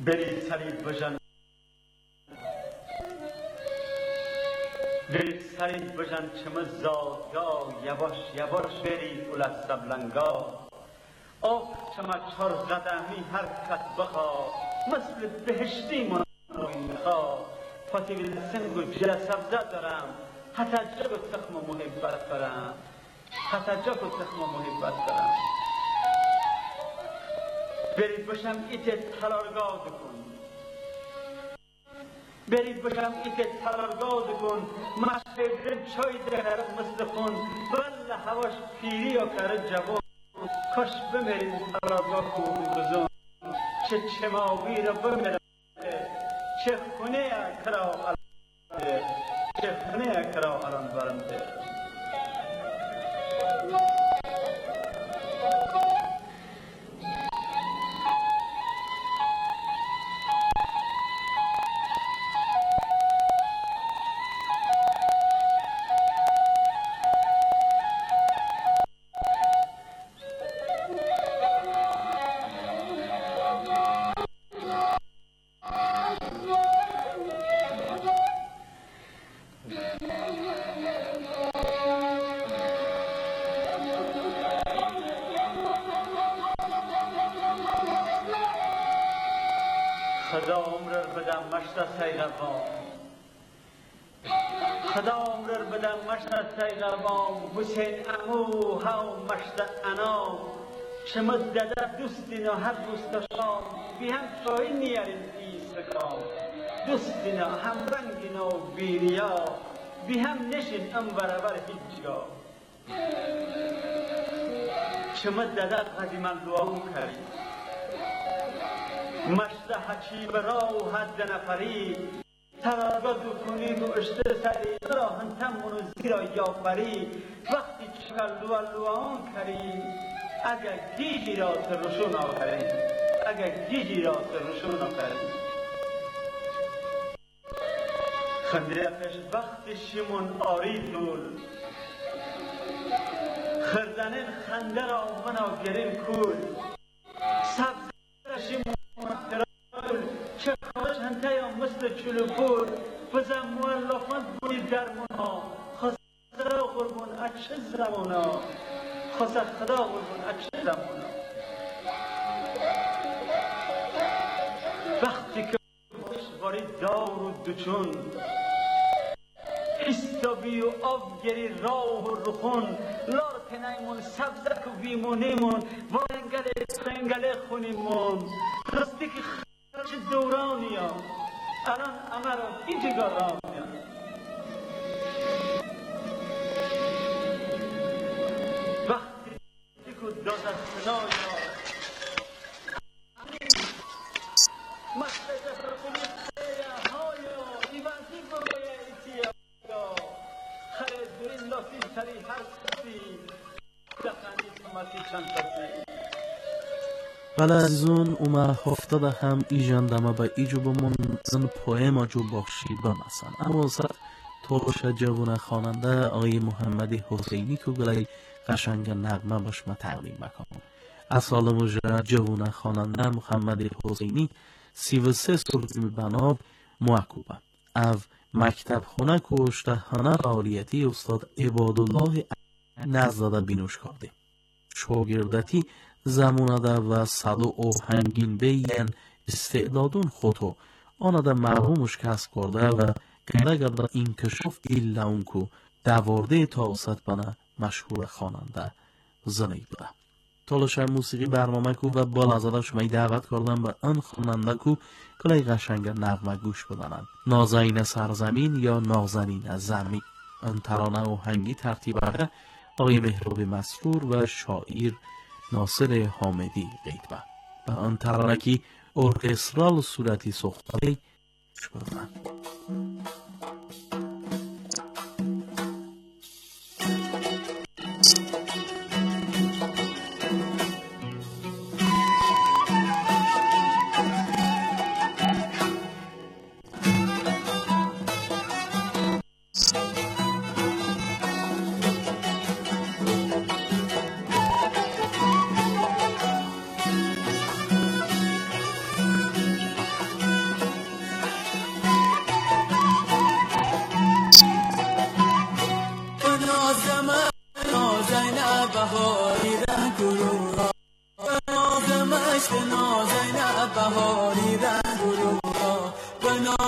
برید سری بجن برید سری بجن چمه زادگاه یواش یواش برید اول سبلنگاه آب چمه چار قدمی حرکت بخواه مثل بهشتی من میخواه فاتیل سنگ و جل سبزه دارم حتی جگ و تخم محبت دارم حتی جگ و تخم محبت دارم برید باشم ایت تلارگاه کن برید باشم ایت تلارگاه کن مشهدرم چای دهر مثل خون ولی هواش پیری و کار جوان کاش بمیرید تلارگاه کن بزن چه چماوی رو بمیرد چه خونه کرا الان چه خونه کرا الان برنده خدا عمر بدم مشت سیغبام خدا عمر بدم مشت سیغبام حسین امو ها مشت انام شما داده دوستینا هر دوستشام بی هم شایی نیارین ایسکام دوستینا هم رنگینا و بیریا بی هم نشین ام برابر هیچگاه شما داده قدیما دعاو کرد مشت حکی برا و حد نفری ترابا دو کنید و اشتر سری را هنتم منو زیرا یافری وقتی چکر لوا لوان کری اگر گیجی را سرشون آخری اگر گیجی را سرشون آخری خندرقش وقتی شمون آری دول خردنین خنده را منا گرین کول سبز شمون چه خواهش هنته یا مثل چلوپور بزن مولافت بوی درمونا خواست خدا قربون اچه زمونا خواست خدا قربون اچه زمونا وقتی که خوش باری دار و دوچون استابی و آب گری راه و رخون لار پنایمون سبزک و بیمونیمون وانگل سنگل خونیمون راستی که چه دورانی ها الان همه را اینجا رانی ها وقتی که داد از سنای ها مسجد فرقونی سیه های ها ایوانتی بروی ایتی ها خرید دورین لافی سری هر کسی دخانی سماتی چند کسی بله عزیزون اومه هفته هم ایجاندمه به ایجو بمون زن پویما جو بخشی بمسن اما سر طولش جوون خواننده آقای محمد حسینی که گلی قشنگ نغمه باش ما تقدیم بکنم از سال مجرد جوون خواننده محمد حسینی سی و سه سرگمی بناب محکوبه او مکتب خونه کشتهانه رالیتی استاد عبادالله نزداده بینوش کرده شاگردتی زمانده و صد و اوهنگین بیین استعدادون خودو آنده مرحومش کسب کرده و گرده گرده انکشاف ایل اونکو دوارده تاوست بنا مشهور خواننده زنی بوده تالش موسیقی برنامه کو و بالازده شمایی دعوت کردن به آن خواننده کو کلی قشنگ نغمه گوش بدنن نازنین سرزمین یا نازنین زمین آن ترانه اوهنگی ترتیبه آقای مهراب مسرور و شاعر ناصر حامدی قیدبه و آن ترانکی ارکسترال صورتی سختاری شدن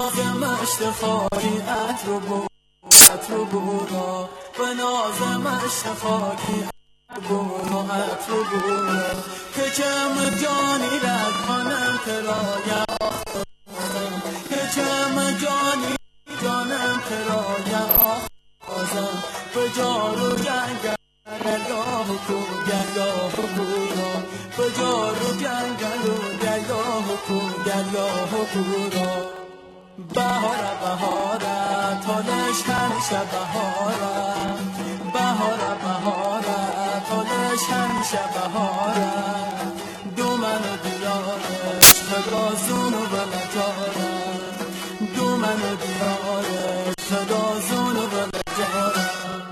ناز مشت خالی عطر و بو عطر و بورا به ناز مشت خالی بورا عطر و بورا که چم جانی رد کنم ترایا که چم جانی جانم ترایا آزم به جارو جنگل گرگاه و کو گرگاه و کورا به جارو جنگل و گرگاه و کو گرگاه و کورا بهاره بهاره تالش همیشه بهاره بهاره بهاره تالش همیشه بهاره دومن و دیارش خدازون و بلجاره دومن و دیارش خدازون و بلجاره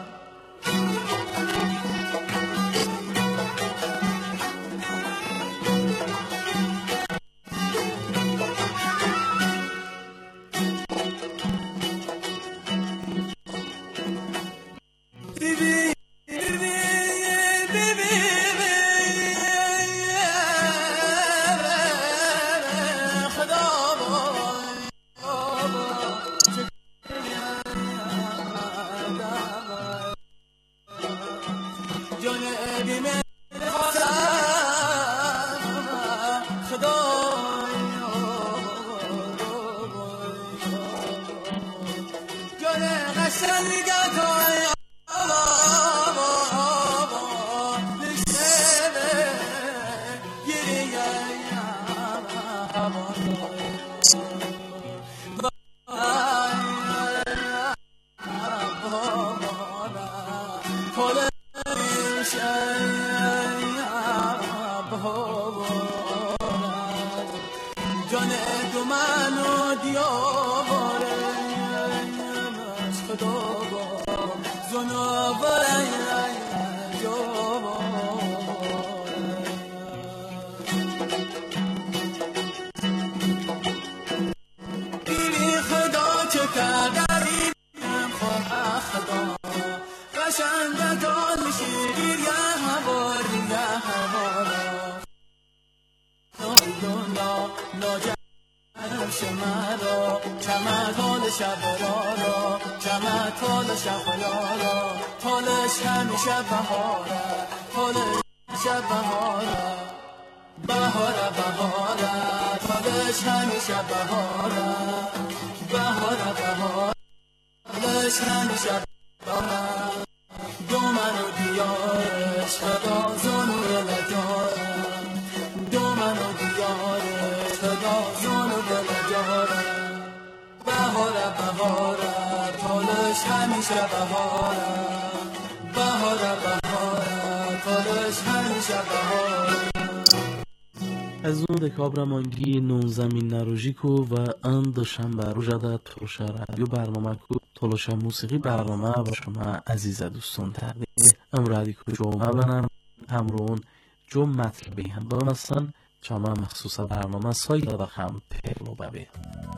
از اون دکابرمانگی نون زمین نروژیکو و ان دوشنبه روژادا تلوش رادیو برنامه کو تلوش موسیقی برنامه و شما عزیز دوستان تقدیم امرادی کو جمعه بنم همرون جو مطلبی هم دانستن شما مخصوص برنامه سایت و هم پیلو ببین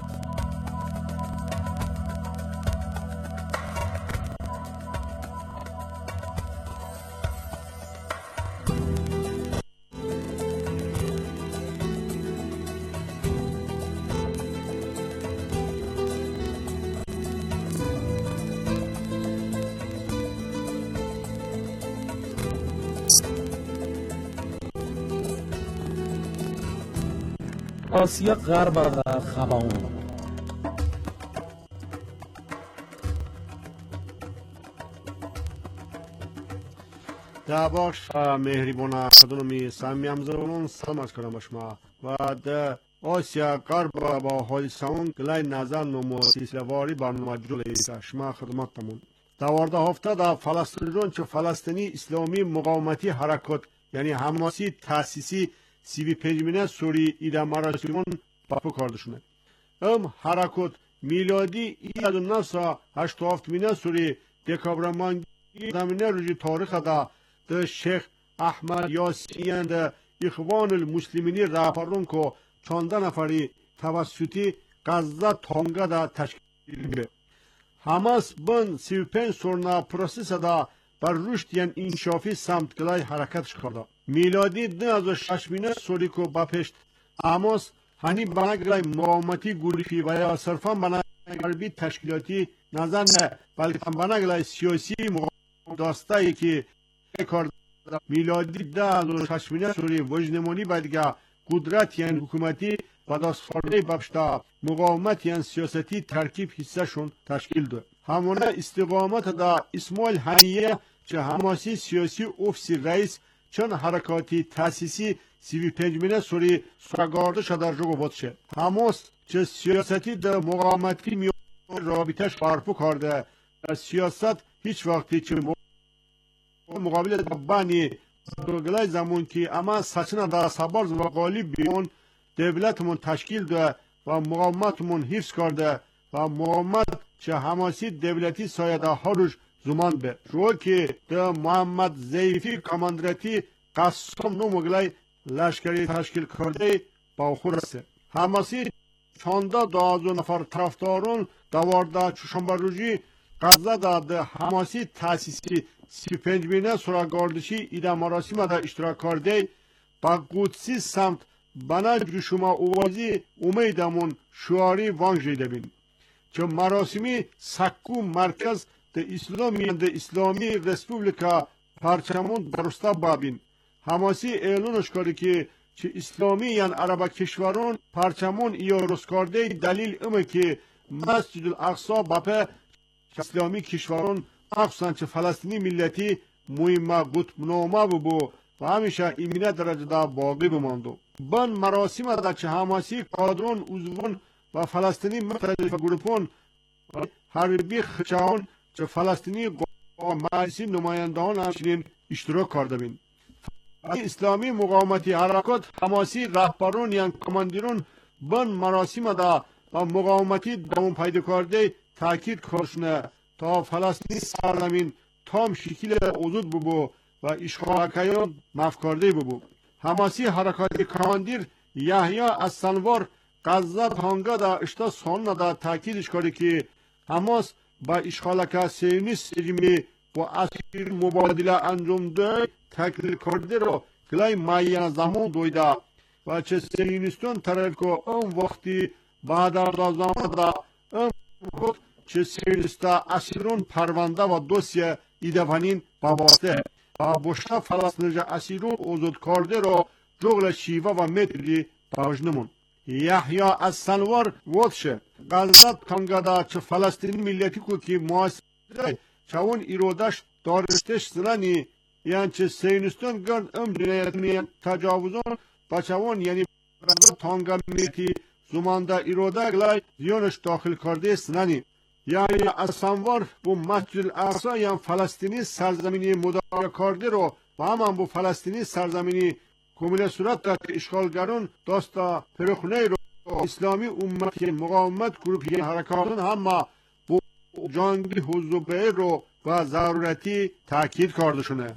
آسیا غرب و خباون در باش مهربان خدمت سامیم زرون سلام از کنم شما و در آسیا غرب با حادثه‌ون گلای نظر نمو سیسلواری برنامه جلوی شما خدمتتون دوارده هفته در فلسطین چه فلسطینی اسلامی مقاومتی حرکت یعنی حماسی تأسیسی سیوی پنجمینه سوری ایده مراسمون باپو کردشونه ام حرکت میلادی ایده دو نسا هشت و هفت مینه سوری دکابرمانگی زمینه روژی تاریخ دا ده شیخ احمد یاسین ده اخوان المسلمینی رهبرون که چانده نفری توسطی غزه تانگه دا تشکیل بده حماس بن سی و پنج سورنا پروسیس دا بر رشد یعنی انشافی سمت گلای حرکتش کرده میلادی دو هزار و شش مینه سوری که با پشت حماس hani bana göre muqavamati guruhi ve ya sırfan bana göre bir teşkilati nazar ne, belki bana göre siyasi muqavamati ki میلادی ده هزار و ششصد سوری وجنمانی بدگه قدرت یعنی حکومتی و دستفرده ببشتا مقاومت یعنی سیاستی ترکیب حصه شون تشکیل ده. همونه استقامت دا اسماعیل هنیه چه هماسی سیاسی افسی رئیس چون حرکاتی تاسیسی سیوی پنجمینه سوری سرگارده شدر جو بود شه. هماس چه سیاستی دا مقاومتی میان رابطش برپو کرده. سیاست هیچ وقتی چه مقابل دبانی دوگلای زمان که اما سچنا در سبارز و غالب بیون دولتمون تشکیل ده و مقاومتمون حفظ کرده و مقاومت چه هماسی دولتی سایده هروش زمان به رو که ده محمد زیفی کماندرتی قسم نو مغلای لشکری تشکیل کرده با خورسه هماسی چانده دوازو نفر طرفدارون دوارده چشنبه روزی قضا ده هماسی تاسیسی سی پنج بینه سراغاردشی ایده مراسم دا اشتراک کرده با قدسی سمت بنا جشوما اوازی امیدمون شعاری وانگ جیده بین چه مراسمی سکو مرکز ده اسلامی ده اسلامی رسپوبلیکا پرچمون درسته بابین هماسی اعلانش کرده که چه اسلامی یعنی عرب کشوران پرچمون یا رسکارده دلیل امه که مسجد الاقصا باپه اسلامی کشوران مخصوصا چه فلسطینی ملتی مهمه قطبنامه بو و همیشه ایمینه درجه دا باقی بماندو. بن مراسم دا چه هماسی کادرون عضوان و فلسطینی مختلف گروپون حربی خچاون چه فلسطینی و مجلسی نمایندهان همچنین اشتراک کرده بین. اسلامی مقاومتی حرکات هماسی رهبران یعنی کماندیرون بن مراسم دا و مقاومتی دوام پیدا کرده تاکید کرشنه تا فلسطین سرزمین تام شکل وجود ببو و اشغالگران مفکرده ببو. هماسی حرکات کماندیر یحیی السنوار غزه تانگا دا اشتا سان دا تاکیدش کرده که حماس با اشغالگر سیونیست رژیمی با اسیر مبادله انجام ده تکلیل کرده رو کلای معین زمان دویده و چه سیونیستان طرف که اون وقتی بعد از زمان دا اون خود چه سیونیستا اسیرون پرونده و دوسیه ایدوانین باباسته و بوشتا فلسطینجا اسیرون اوزود کرده رو جغل شیوه و متری باجنمون. یحیی السنوار وودشه غزه تانگادا چه فلسطینی ملتی کو که معاصره چون ایرودش دارشتش زنانی یعنی چه سیونیستان گرد ام جنایتنی تجاوزون بچوان یعنی غزه تانگا ملتی زمانده ایروده گلای زیانش داخل کرده سنانی یعنی السنوار bu مسجد الاقصا یعنی فلسطینی سرزمینی مدار کرده رو و همان bu فلسطینی سرزمینی کامل صورت داد که اشغالگران داستا پرخونه رو اسلامی امتی مقاومت گروپی حرکاتون هم bu جنگی حضوبه رو و ضرورتی تاکید کرده شونه.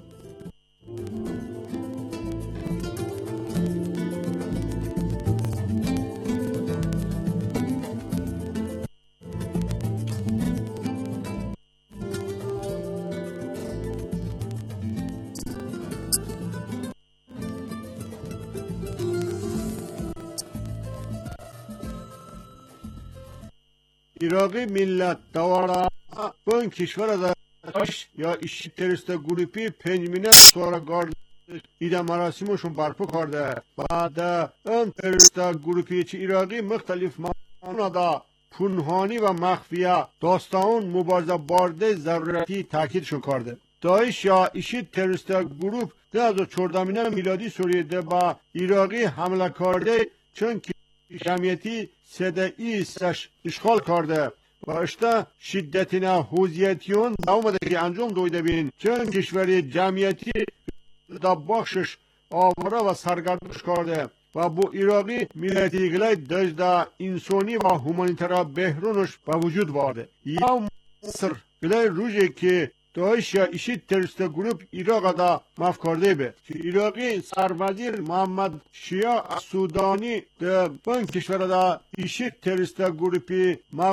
ایراقی ملت دوارا بون کشور داشت یا ایشی ترست گروپی پنجمینه سوارگارد ایده مراسمشون برپا کرده بعد اون ترست گروپی چی ایراقی مختلف مانا دا پنهانی و مخفیه داستان مبارزه بارده ضرورتی تاکیدشون کرده. داعش یا ایشی ترست گروپ ده از چهاردهمینه میلادی سوریه ده با ایراقی حمله کرده چون که جمعیتی سدئی سش اشغال کرده و اشتا شدتینا حوزیتیون اومده که انجام دویده بین چون کشوری جمعیتی دا بخشش آواره و سرگردش کرده و با ایراقی ملتی گلای دجده انسانی و همانیترا بهرونش به وجود وارده یا مصر گلای روژه که داعش یا ایشی ترست گروپ ایراق دا مف کرده به ایراقی سروزیر محمد شیعه سودانی ده بن کشور دا ایشی ترست گروپی مغلوب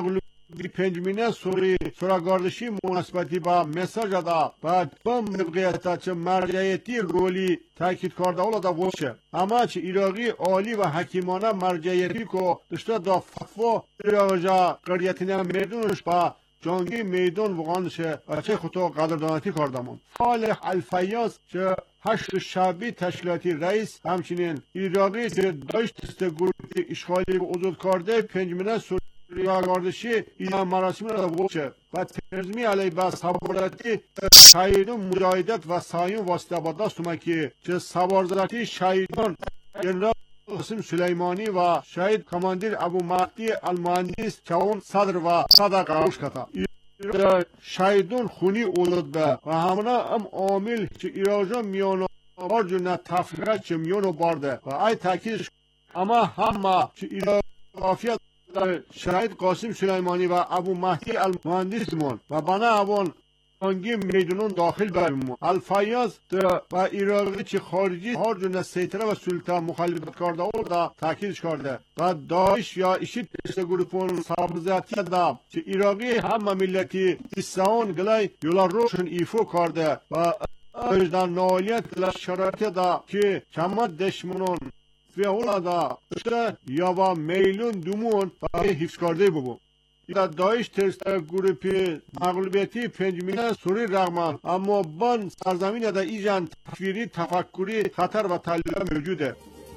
پنجمینه سوری سراگاردشی مناسبتی با مساج دا و بم موقعیتا چه مرجعیتی رولی تاکید کرده اولا دا وشه اما چه ایراقی عالی و حکیمانه مرجعیتی که دشته دا فتوا ایراقا قریتینه میدونش با جانگی میدون وقانشه و چه خطو قدردانتی کردمون صالح الفیاض چه هشت شعبی تشکیلاتی رئیس همچنین ایراقی که داشت دست گروه اشغالی به حضور کرده پنجمینه سوری سراگاردشی این مراسم را وچه و ترزمی علی با سوارزاتی شهیدان مجاهدت و سایون واسطه با دستومه که چه سوارزاتی شهیدان جنرال قاسم سلیمانی و شهید کماندیر ابو مهدی المهندس چون صدر و صدر قروش کتا شهیدان خونی اولد به و همنا ام عامل چه ایراجا میانو بارجونه تفریقه چه میانو بارده و ای تاکیدش اما همه چه ایراجا شهید قاسم سلیمانی و ابو مهدی المهندس مون و بنا اوان انگی میدونون داخل برمون الفیاض و ایراقی چه خارجی هر جونه سیطره و سلطه مخالفت کرده او دا تاکیدش کرده و داعش یا ایشید دست گروپون سابزاتی دا چه ایراقی همه ملتی ایسان گلای یولا روشن ایفو کرده و اجدان نوالیت گلای شرایط دا که کمت دشمنون و اولا دا اشته یا با میلون دومون و حفظ کرده ببون یا داعش ترست گروپی مغلوبیتی پنجمینه سوری رغمان اما بان سرزمین دا ایجان تفکیری تفکری خطر و تعلیل موجوده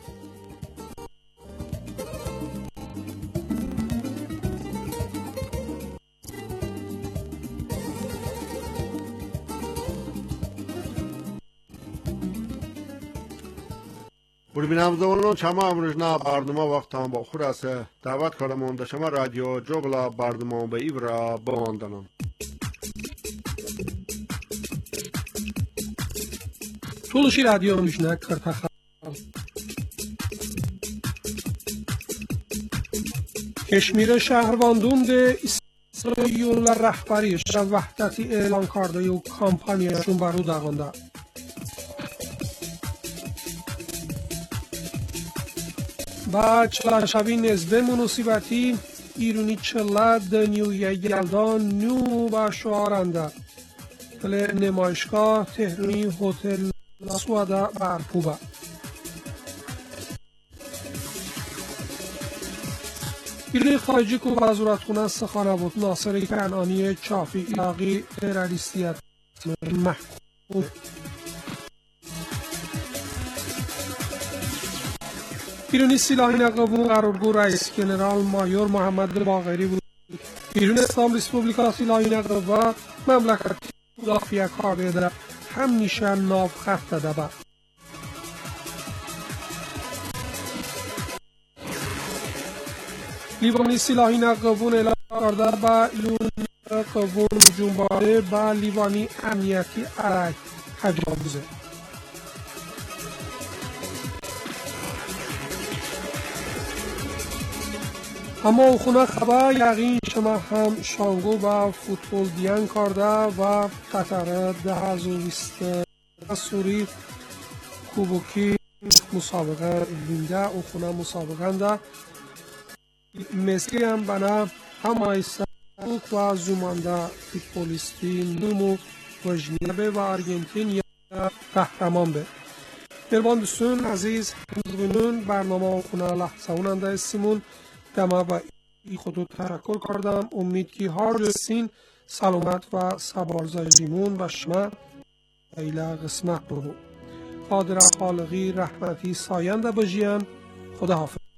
بربینم زمانون شما امروزنا برنامه وقت هم با خود است دعوت کردم در شما رادیو جوگلا برنامه به ایورا بماندنم Tuluşi radyo müjne kırtaxa. کشمیر شهروندان ده اسرائیل رهبریش را وحدتی اعلان کرده و کامپانیشون برو داغنده. با چلانشوی نزده مناسبتی ایرونی چلا دنیوی گلدان نو با شعارنده تل نمایشگاه تهرانی هتل لاسوادا برپوبه ایرانی خارجی که وزارتخانه سخانه بود ناصر کنعانی چافی عراقی تروریستیت محکوم ایرانی سلاح نقابون قرارگو رئیس جنرال مایور محمد باقری بود. ایران اسلام ریسپوبلیکا سلاح نقابا مملکتی مدافع کرده در هم نیشن ناو خط داده با. لیبانی سلاح نقابون اعلام کرده با ایران نقابون جنباره با لیبانی امنیتی علیه تجاوزه. اما او خونه خبر یقین شما هم شانگو با فوتبال دیان کرده و قطر ده هزار و بیست سوری کوبوکی مسابقه لینده او خونه مسابقه ده مثلی هم بنا همه سبک و زومانده فوتبالیستی نومو و جنیبه و ارگنتین یا قهرمان به مربان دوستون عزیز همزبونون برنامه او خونه لحظه اوننده استیمون دما با ای خودو تشکر کردم امید که هر رسین سلامت و سبارزایمون و شما ایلا قسمت برو قادر خالقی رحمتی ساینده بجیان خدا حافظ